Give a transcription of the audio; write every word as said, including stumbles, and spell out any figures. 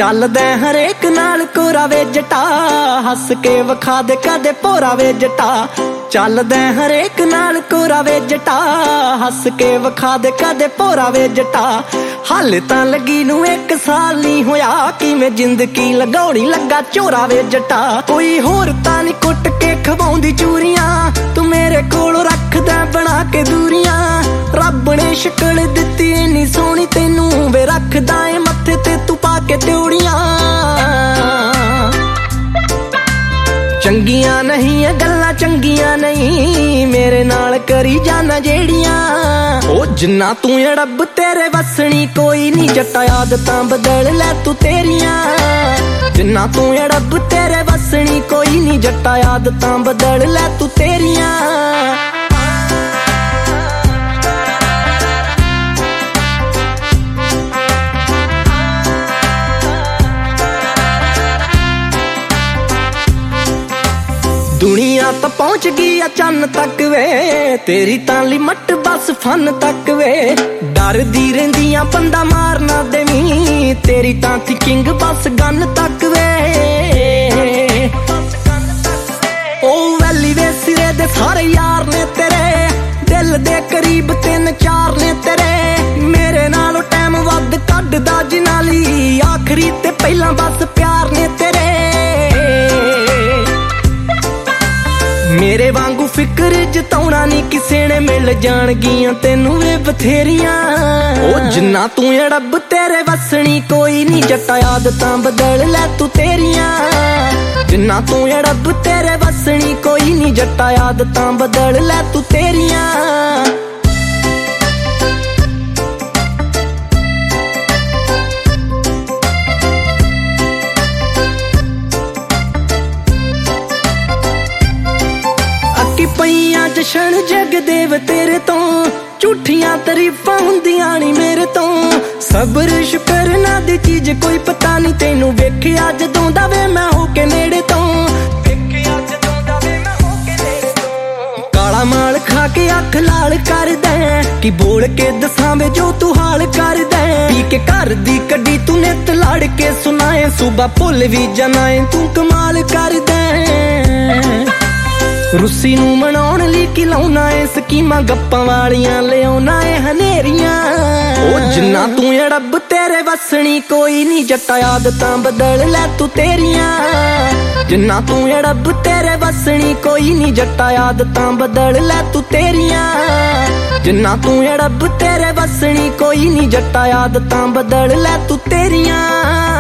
ਚੱਲਦਾ ਹਰੇਕ ਨਾਲ ਕੋਰਾ ਵੇ ਜਟਾ, ਹੱਸ ਕੇ ਵਿਖਾ ਦੇ ਕਦੇ ਭੋਰਾ ਵੇ ਜਟਾ। ਚੱਲਦਾ ਹਰੇਕ ਨਾਲ ਕੋਰਾ ਵੇ ਜਟਾ, ਹੱਸ ਕੇ ਵਿਖਾ ਦੇ ਕਦੇ ਭੋਰਾ ਵੇ ਜਟਾ। ਹਾਲੇ ਤਾਂ ਲੱਗੀ ਨੂੰ ਇੱਕ ਸਾਲ ਨਹੀਂ ਹੋਇਆ, ਕਿਵੇਂ ਜ਼ਿੰਦਗੀ ਲਗਾਉਣੀ ਲੱਗਾ ਝੋਰਾ ਵੇ ਜਟਾ। ਕੋਈ ਹੋਰ ਤਾਂ ਨਹੀਂ ਕੁੱਟ ਕੇ ਖਵਾਉਂਦੀ ਚੂਰੀਆਂ, ਤੂੰ ਮੇਰੇ ਕੋਲ ਰੱਖਦਾ ਬਣਾ ਕੇ ਦੂਰੀਆਂ। ਰੱਬ ਨੇ ਸ਼ਕਲ ਦਿੱਤੀ ਇੰਨੀ ਸੋਹਣੀ ਤੈਨੂੰ ਵੇ, ਰੱਖਦਾ ਏ ਮੱਥੇ ਤੇ ਤੂੰ ਪਾ ਕੇ ਤਿਉੜੀਆਂ। ਚੰਗੀਆਂ ਨਹੀਂ ਇਹ ਗੱਲਾਂ ਚੰਗੀਆਂ ਨਹੀਂ, ਮੇਰੇ ਨਾਲ ਕਰੀ ਜਾਣਾ ਜਿਹੜੀਆਂ। ਉਹ ਜਿੰਨਾ ਤੂੰ ਅੜਬ ਤੇਰੇ ਵਸਣੀ ਕੋਈ ਨਹੀਂ ਜੱਟਾ, ਆਦਤਾਂ ਬਦਲ ਲੈ ਤੂੰ ਤੇਰੀਆਂ। ਜਿੰਨਾ ਤੂੰ ਅੜਬ ਤੇਰੇ ਵਸਣੀ ਕੋਈ ਨਹੀਂ ਜੱਟਾ, ਆਦਤਾਂ ਬਦਲ ਲੈ ਤੂੰ ਤੇਰੀਆਂ। ਦੁਨੀਆ ਤਾਂ ਪਹੁੰਚ ਗਈ ਆ ਚੰਨ ਤੱਕ ਵੇ, ਤੇਰੀ ਤਾਂ ਲਿਮਟ ਬਸ ਫਨ ਤੱਕ ਵੇ। ਡਰਦੀ ਰਹਿੰਦੀਆਂ ਬੰਦਾ ਮਾਰ ਨਾ ਦੇਵੀਂ, ਤੇਰੀ ਤਾਂ ਥਿੰਕਿੰਗ ਬਸ ਗਨ ਤੱਕ ਵੇ। ਉਹ ਵੈਲੀ ਵੇ ਸਿਰੇ ਦੇ ਸਾਰੇ ਯਾਰ ਨੇ ਤੇਰੇ, ਦਿਲ ਦੇ ਕਰੀਬ ਤਿੰਨ ਚਾਰ ਨੇ ਤੇਰੇ। ਮੇਰੇ ਨਾਲੋਂ ਟਾਈਮ ਵੱਧ ਕੱਢਦਾ ਜਿਨ੍ਹਾਂ ਲਈ, ਆਖਰੀ ਤੇ ਪਹਿਲਾਂ ਬਸ ਪਿਆਰ ਨੇ ਤੇਰੇ। ਮੇਰੇ ਵਾਂਗੂ ਫਿਕਰ ਜਤਾਉਣਾ ਨਹੀਂ ਕਿਸੇ ਨੇ, ਮਿਲ ਜਾਣਗੀਆਂ ਤੈਨੂੰ ਵੇ ਬਥੇਰੀਆਂ। ਉਹ ਜਿੰਨਾ ਤੂੰ ਅੜਬ ਤੇਰੇ ਵਸਣੀ ਕੋਈ ਨਹੀਂ ਜੱਟਾ, ਆਦਤਾਂ ਬਦਲ ਲੈ ਤੂੰ ਤੇਰੀਆਂ। ਜਿੰਨਾ ਤੂੰ ਅੜਬ ਤੇਰੇ ਵਸਣੀ ਕੋਈ ਨਹੀਂ ਜੱਟਾ, ਆਦਤਾਂ ਬਦਲ ਲੈ ਤੂੰ ਤੇਰੀਆਂ। ਪਈਆਂ ਜਸ਼ਨ ਜਗਦੇਵ ਤੇਰੇ ਤੋਂ, ਝੂਠੀਆਂ ਤਾਰੀਫਾਂ ਹੁੰਦੀਆਂ ਨੀ ਮੇਰੇ ਤੋਂ। ਸਬਰ ਸ਼ੁਕਰ ਨਾ ਦੀ ਚੀਜ਼ ਕੋਈ ਪਤਾ ਨਹੀਂ ਤੈਨੂੰ, ਵੇਖਿਆ ਜਦੋਂ ਦਾ ਵੇ ਮੈਂ ਹੋ ਕੇ ਨੇੜੇ ਤੋਂ। ਵੇਖਿਆ ਜਦੋਂ ਦਾ ਵੇ ਮੈਂ ਹੋ ਕੇ ਨੇੜੇ ਤੋਂ। ਕਾਲਾ ਮਾਲ ਖਾ ਕੇ ਅੱਖ ਲਾਲ ਕਰਦਾ, ਕੀ ਬੋਲ ਕੇ ਦੱਸਾਂ ਵੇ ਜੋ ਤੂੰ ਹਾਲ ਕਰਦਾ। ਪੀ ਕੇ ਘਰ ਦੀ ਕੱਢੀ ਤੂੰ ਨਿੱਤ ਲੜ ਕੇ ਸੁਣਾਏ, ਸੂਬਾ ਭੁੱਲ ਵੀ ਜਾਣਾ ਏ ਤੂੰ ਕਮਾਲ ਕਰਦਾ। ਰੁੱਸੀ ਨੂੰ ਮਨਾਉਣ ਲਈ ਕੀ ਲਾਉਣਾ ਏ ਸਕੀਮਾਂ, ਗੱਪਾਂ ਵਾਲੀਆਂ ਲਿਆਉਣਾ ਏ ਹਨੇਰੀਆਂ। ਉਹ ਜਿੰਨਾ ਤੂੰ ਅੜਬ ਤੇਰੇ ਵਸਣੀ ਕੋਈ ਨਹੀਂ ਜੱਟਾ, ਆਦਤਾਂ ਬਦਲ ਲੈ ਤੂੰ ਤੇਰੀਆਂ। ਜਿੰਨਾ ਤੂੰ ਅੜਬ ਤੇਰੇ ਵਸਣੀ ਕੋਈ ਨਹੀਂ ਜੱਟਾ, ਆਦਤਾਂ ਬਦਲ ਲੈ ਤੂੰ ਤੇਰੀਆਂ। ਜਿੰਨਾ ਤੂੰ ਅੜਬ ਤੇਰੇ ਵਸਣੀ ਕੋਈ ਨਹੀਂ ਜੱਟਾ, ਆਦਤਾਂ ਬਦਲ ਲੈ ਤੂੰ ਤੇਰੀਆਂ।